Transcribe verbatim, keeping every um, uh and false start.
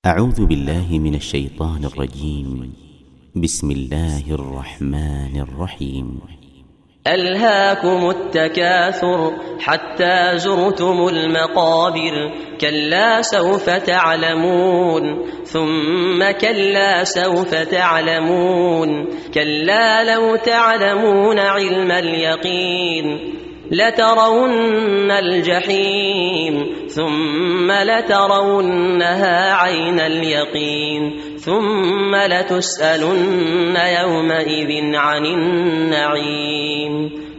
أعوذ بالله من الشيطان الرجيم. بسم الله الرحمن الرحيم. ألهاكم التكاثر حتى زرتم المقابر كلا سوف تعلمون ثم كلا سوف تعلمون كلا لو تعلمون علم اليقين لترون الجحيم ثم لترونها عين اليقين ثم لتسألن يومئذ عن النعيم.